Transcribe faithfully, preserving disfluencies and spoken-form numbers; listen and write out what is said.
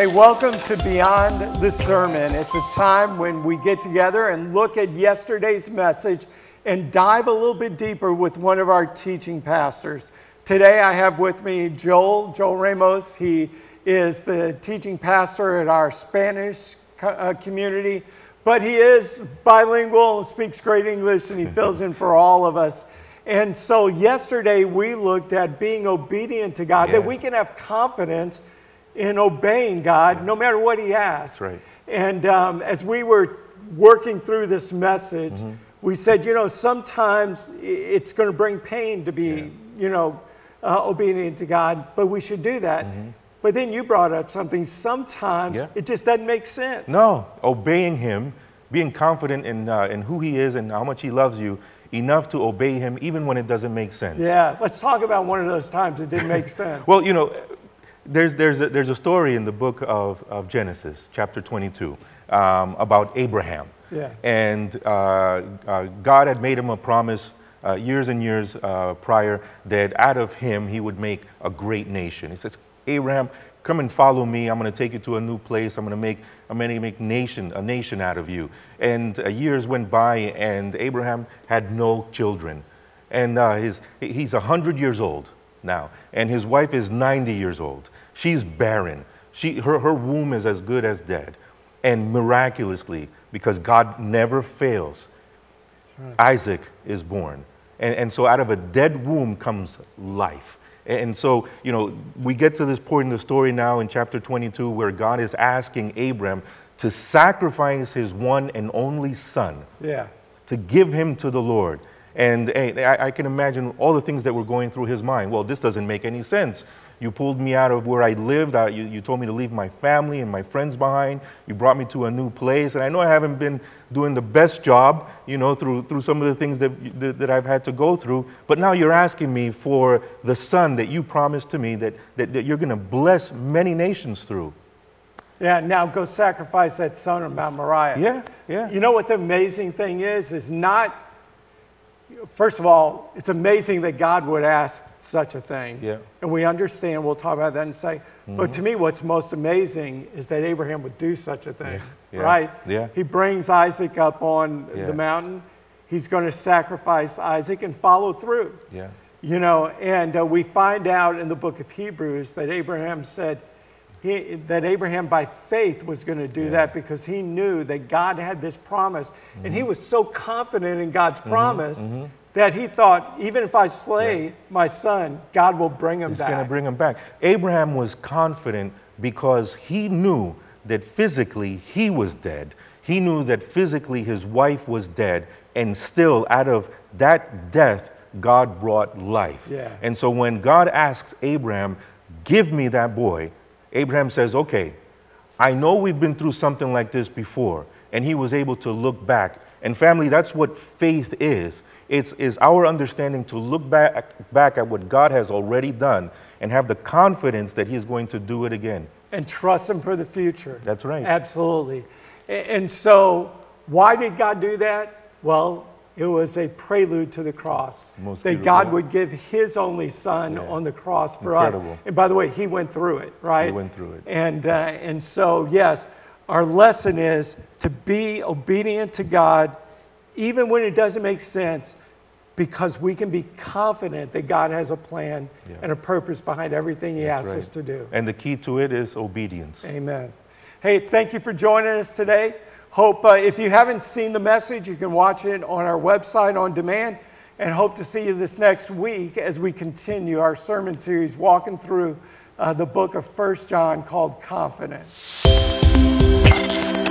Hey, welcome to Beyond the Sermon. It's a time when we get together and look at yesterday's message and dive a little bit deeper with one of our teaching pastors. Today I have with me Joel, Joel Ramos. He is the teaching pastor at our Spanish uh, community, but he is bilingual and speaks great English, and he fills in for all of us. And so yesterday we looked at being obedient to God, yeah. that we can have confidence in obeying God no matter what he asks. That's right. And um, as we were working through this message, mm-hmm. we said, you know, sometimes it's going to bring pain to be, yeah. you know, uh, obedient to God, but we should do that. Mm-hmm. But then you brought up something, sometimes yeah. it just doesn't make sense. No, obeying him, being confident in, uh, in who he is and how much he loves you, enough to obey him even when it doesn't make sense. Yeah, let's talk about one of those times it didn't make sense. Well, you know, There's, there's, a, there's a story in the book of, of Genesis, chapter twenty-two, um, about Abraham. Yeah. And uh, uh, God had made him a promise uh, years and years uh, prior that out of him he would make a great nation. He says, Abraham, come and follow me. I'm going to take you to a new place. I'm going to make, I'm going to make nation, a nation out of you. And uh, years went by, and Abraham had no children. And uh, his, he's one hundred years old now, and his wife is ninety years old. She's barren. She, her, her womb is as good as dead. And miraculously, because God never fails, right. Isaac is born. And, and so out of a dead womb comes life. And so, you know, we get to this point in the story now in chapter twenty-two where God is asking Abraham to sacrifice his one and only son, yeah. to give him to the Lord. And I, I can imagine all the things that were going through his mind. Well, this doesn't make any sense. You pulled me out of where I lived. I, you, you told me to leave my family and my friends behind. You brought me to a new place. And I know I haven't been doing the best job, you know, through, through some of the things that, that, that I've had to go through. But now you're asking me for the son that you promised to me that, that, that you're going to bless many nations through. Yeah, now go sacrifice that son on Mount Moriah. Yeah, yeah. You know what the amazing thing is? Is not... First of all, it's amazing that God would ask such a thing. Yeah. And we understand, we'll talk about that in a second. Mm-hmm. But to me, what's most amazing is that Abraham would do such a thing, yeah. Yeah. right? Yeah. He brings Isaac up on yeah. the mountain. He's going to sacrifice Isaac and follow through. Yeah. You know, and uh, we find out in the book of Hebrews that Abraham said, He, that Abraham by faith was going to do yeah. that because he knew that God had this promise. Mm-hmm. And he was so confident in God's mm-hmm. promise mm-hmm. that he thought, even if I slay yeah. my son, God will bring him He's back. He's going to bring him back. Abraham was confident because he knew that physically he was dead. He knew that physically his wife was dead. And still, out of that death, God brought life. Yeah. And so when God asks Abraham, give me that boy, Abraham says, okay, I know we've been through something like this before. And he was able to look back. And family, that's what faith is. It's is our understanding to look back, back at what God has already done and have the confidence that he's going to do it again. And trust him for the future. That's right. Absolutely. And so why did God do that? Well, it was a prelude to the cross. Most that God would give his only son yeah. on the cross for Incredible. us. And by the way, he went through it, right? He went through it. And, uh, and so, yes, our lesson is to be obedient to God, even when it doesn't make sense, because we can be confident that God has a plan yeah. and a purpose behind everything he That's asks right. us to do. And the key to it is obedience. Amen. Hey, thank you for joining us today. Hope uh, if you haven't seen the message, you can watch it on our website on demand, and hope to see you this next week as we continue our sermon series walking through uh, the book of First John called Confidence.